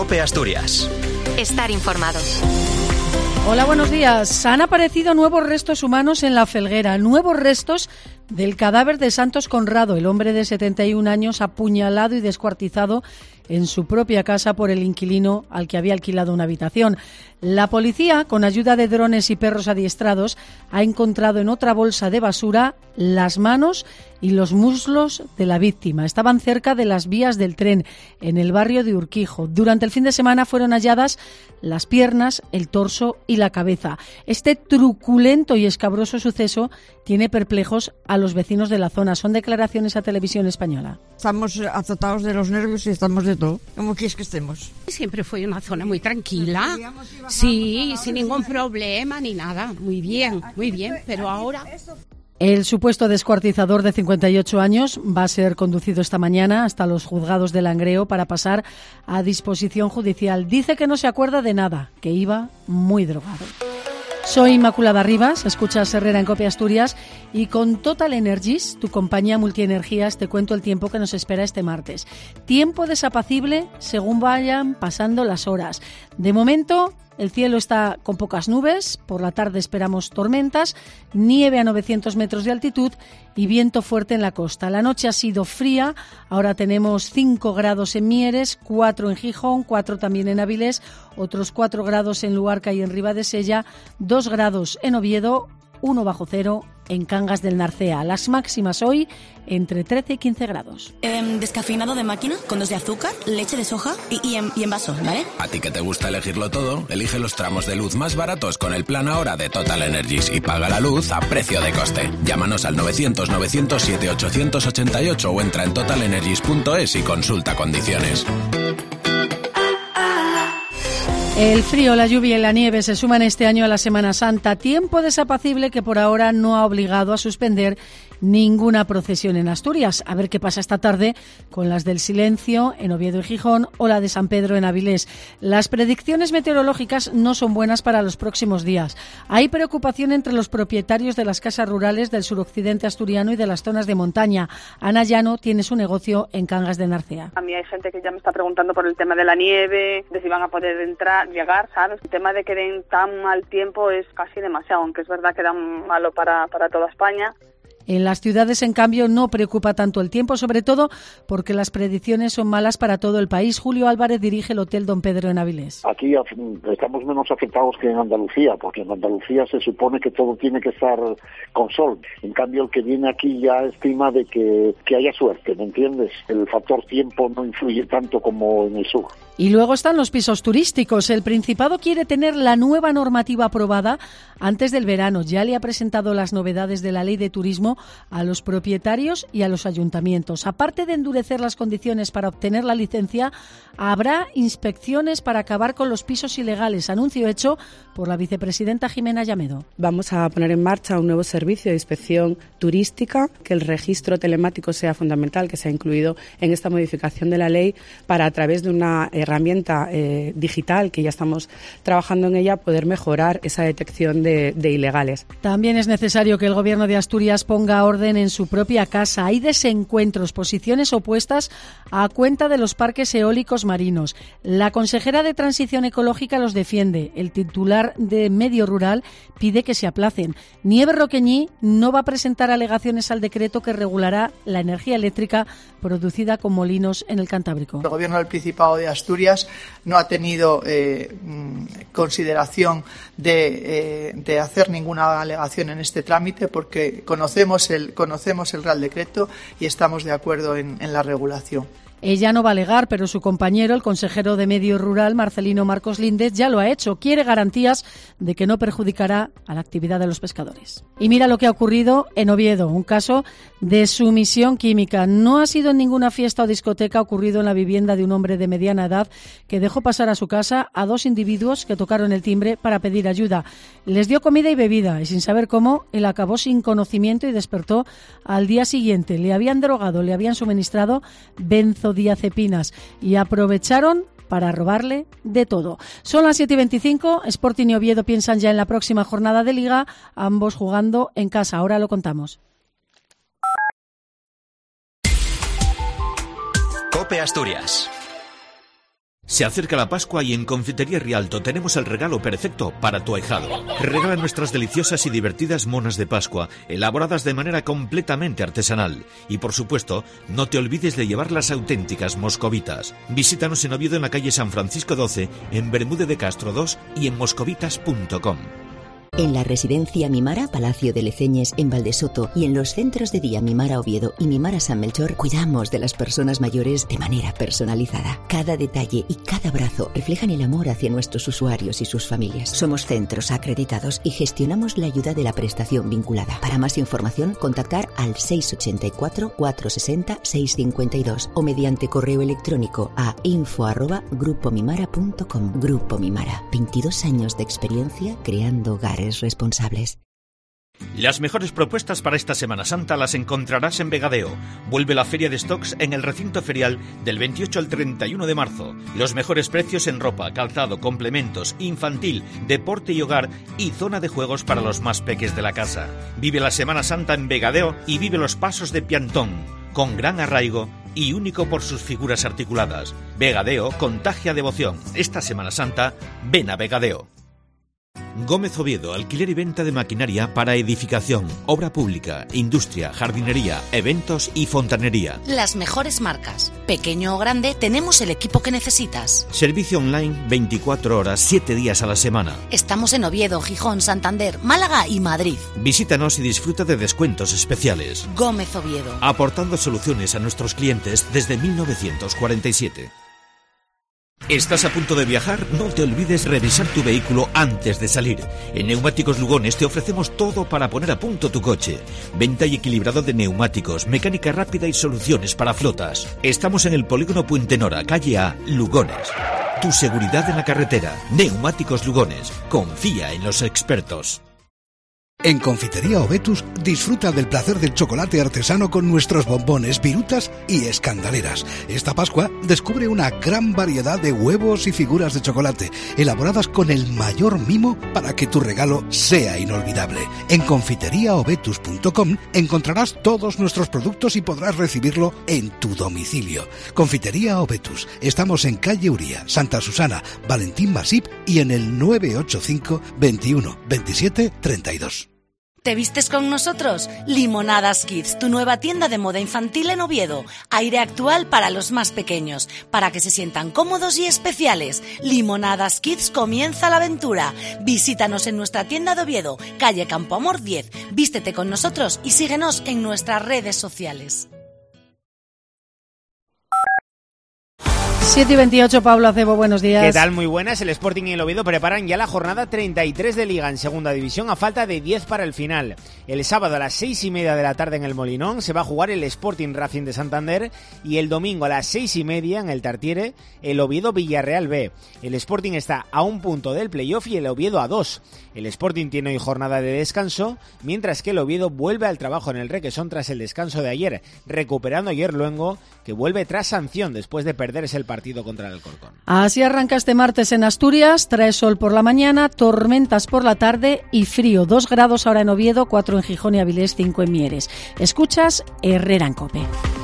COPE Asturias. Estar informado. Hola, buenos días. Han aparecido nuevos restos humanos en La Felguera, nuevos restos del cadáver de Santos Conrado, el hombre de 71 años apuñalado y descuartizado en su propia casa por el inquilino al que había alquilado una habitación. La policía, con ayuda de drones y perros adiestrados, ha encontrado en otra bolsa de basura las manos y los muslos de la víctima. Estaban cerca de las vías del tren, en el barrio de Urquijo. Durante el fin de semana fueron halladas las piernas, el torso y la cabeza. Este truculento y escabroso suceso tiene perplejos a los vecinos de la zona. Son declaraciones a Televisión Española. Estamos azotados de los nervios y estamos de todo. ¿Cómo quieres que estemos? Siempre fue una zona muy tranquila. Sí, sin ningún problema ni nada. Muy bien, pero ahora... El supuesto descuartizador de 58 años va a ser conducido esta mañana hasta los juzgados de Langreo para pasar a disposición judicial. Dice que no se acuerda de nada, que iba muy drogado. Soy Inmaculada Rivas, escuchas Herrera en COPE Asturias y con Total Energies, tu compañía multienergías, te cuento el tiempo que nos espera este martes. Tiempo desapacible según vayan pasando las horas. De momento, el cielo está con pocas nubes, por la tarde esperamos tormentas, nieve a 900 metros de altitud y viento fuerte en la costa. La noche ha sido fría, ahora tenemos 5 grados en Mieres, 4 en Gijón, 4 también en Avilés, otros 4 grados en Luarca y en Ribadesella, 2 grados en Oviedo, 1 bajo cero en Cangas del Narcea. Las máximas hoy entre 13 y 15 grados. Descafeinado de máquina, con 2 de azúcar, leche de soja y en vaso, ¿vale? A ti que te gusta elegirlo todo, elige los tramos de luz más baratos con el plan ahora de Total Energies y paga la luz a precio de coste. Llámanos al 900-907-888 o entra en totalenergies.es y consulta condiciones. El frío, la lluvia y la nieve se suman este año a la Semana Santa, tiempo desapacible que por ahora no ha obligado a suspender ninguna procesión en Asturias. A ver qué pasa esta tarde con las del Silencio en Oviedo y Gijón o la de San Pedro en Avilés. Las predicciones meteorológicas no son buenas para los próximos días. Hay preocupación entre los propietarios de las casas rurales del suroccidente asturiano y de las zonas de montaña. Ana Llano tiene su negocio en Cangas de Narcea. A mí hay gente que ya me está preguntando por el tema de la nieve, de si van a poder llegar, ¿sabes? El tema de que den tan mal tiempo es casi demasiado, aunque es verdad que dan malo para toda España. En las ciudades, en cambio, no preocupa tanto el tiempo, sobre todo porque las predicciones son malas para todo el país. Julio Álvarez dirige el Hotel Don Pedro en Avilés. Aquí estamos menos afectados que en Andalucía, porque en Andalucía se supone que todo tiene que estar con sol. En cambio, el que viene aquí ya estima de que haya suerte, ¿me entiendes? El factor tiempo no influye tanto como en el sur. Y luego están los pisos turísticos. El Principado quiere tener la nueva normativa aprobada antes del verano. Ya le ha presentado las novedades de la Ley de Turismo a los propietarios y a los ayuntamientos. Aparte de endurecer las condiciones para obtener la licencia, habrá inspecciones para acabar con los pisos ilegales. Anuncio hecho por la vicepresidenta Jimena Llamedo. Vamos a poner en marcha un nuevo servicio de inspección turística, que el registro telemático sea fundamental, que sea incluido en esta modificación de la ley para, a través de una herramienta digital, que ya estamos trabajando en ella, poder mejorar esa detección de ilegales. También es necesario que el Gobierno de Asturias ponga orden en su propia casa. Hay desencuentros, posiciones opuestas a cuenta de los parques eólicos marinos. La consejera de Transición Ecológica los defiende. El titular de Medio Rural pide que se aplacen. Nieves Roqueñí no va a presentar alegaciones al decreto que regulará la energía eléctrica producida con molinos en el Cantábrico. El Gobierno del Principado de Asturias no ha tenido consideración de hacer ninguna alegación en este trámite, porque conocemos el Real Decreto y estamos de acuerdo en la regulación. Ella no va a alegar, pero su compañero, el consejero de Medio Rural, Marcelino Marcos Líndez, ya lo ha hecho. Quiere garantías de que no perjudicará a la actividad de los pescadores. Y mira lo que ha ocurrido en Oviedo, un caso de sumisión química. No ha sido en ninguna fiesta o discoteca, ocurrido en la vivienda de un hombre de mediana edad que dejó pasar a su casa a 2 individuos que tocaron el timbre para pedir ayuda. Les dio comida y bebida y, sin saber cómo, él acabó sin conocimiento y despertó al día siguiente. Le habían drogado, le habían suministrado benzodiazepinas y aprovecharon para robarle de todo. Son las 7:25, Sporting y Oviedo piensan ya en la próxima jornada de Liga, ambos jugando en casa. Ahora lo contamos. COPE Asturias. Se acerca la Pascua y en Confitería Rialto tenemos el regalo perfecto para tu ahijado. Regala nuestras deliciosas y divertidas monas de Pascua, elaboradas de manera completamente artesanal. Y por supuesto, no te olvides de llevar las auténticas moscovitas. Visítanos en Oviedo en la calle San Francisco 12, en Bermúdez de Castro 2 y en moscovitas.com. En la residencia Mimara, Palacio de Leceñes, en Valdesoto, y en los centros de día Mimara Oviedo y Mimara San Melchor, cuidamos de las personas mayores de manera personalizada. Cada detalle y cada abrazo reflejan el amor hacia nuestros usuarios y sus familias. Somos centros acreditados y gestionamos la ayuda de la prestación vinculada. Para más información, contactar al 684 460 652 o mediante correo electrónico a info@grupomimara.com. Grupo Mimara, 22 años de experiencia creando hogares responsables. Las mejores propuestas para esta Semana Santa las encontrarás en Vegadeo. Vuelve la feria de stocks en el recinto ferial del 28 al 31 de marzo. Los mejores precios en ropa, calzado, complementos, infantil, deporte y hogar y zona de juegos para los más peques de la casa. Vive la Semana Santa en Vegadeo y vive los pasos de Piantón, con gran arraigo y único por sus figuras articuladas. Vegadeo contagia devoción. Esta Semana Santa, ven a Vegadeo. Gómez Oviedo, alquiler y venta de maquinaria para edificación, obra pública, industria, jardinería, eventos y fontanería. Las mejores marcas. Pequeño o grande, tenemos el equipo que necesitas. Servicio online 24 horas, 7 días a la semana. Estamos en Oviedo, Gijón, Santander, Málaga y Madrid. Visítanos y disfruta de descuentos especiales. Gómez Oviedo. Aportando soluciones a nuestros clientes desde 1947. ¿Estás a punto de viajar? No te olvides revisar tu vehículo antes de salir. En Neumáticos Lugones te ofrecemos todo para poner a punto tu coche. Venta y equilibrado de neumáticos, mecánica rápida y soluciones para flotas. Estamos en el Polígono Puente Nora, calle A, Lugones. Tu seguridad en la carretera. Neumáticos Lugones. Confía en los expertos. En Confitería Obetus disfruta del placer del chocolate artesano con nuestros bombones, virutas y escandaleras. Esta Pascua descubre una gran variedad de huevos y figuras de chocolate, elaboradas con el mayor mimo para que tu regalo sea inolvidable. En confiteriaobetus.com encontrarás todos nuestros productos y podrás recibirlo en tu domicilio. Confitería Obetus. Estamos en calle Uría, Santa Susana, Valentín Masip y en el 985 21 27 32. ¿Te vistes con nosotros? Limonadas Kids, tu nueva tienda de moda infantil en Oviedo. Aire actual para los más pequeños, para que se sientan cómodos y especiales. Limonadas Kids, comienza la aventura. Visítanos en nuestra tienda de Oviedo, calle Campo Amor 10. Vístete con nosotros y síguenos en nuestras redes sociales. 7:28, Pablo Acebo, buenos días. ¿Qué tal? Muy buenas. El Sporting y el Oviedo preparan ya la jornada 33 de Liga en Segunda División a falta de 10 para el final. El sábado a las 6:30 de la tarde en el Molinón se va a jugar el Sporting Racing de Santander y el domingo a las 6:30 en el Tartiere el Oviedo Villarreal B. El Sporting está a 1 punto del playoff y el Oviedo a 2. El Sporting tiene hoy jornada de descanso, mientras que el Oviedo vuelve al trabajo en el Requesón tras el descanso de ayer, recuperando ayer Luengo, que vuelve tras sanción después de perderse el partido contra el Alcorcón. Así arranca este martes en Asturias, trae sol por la mañana, tormentas por la tarde y frío. 2 grados ahora en Oviedo, 4 en Gijón y Avilés, 5 en Mieres. Escuchas Herrera en COPE.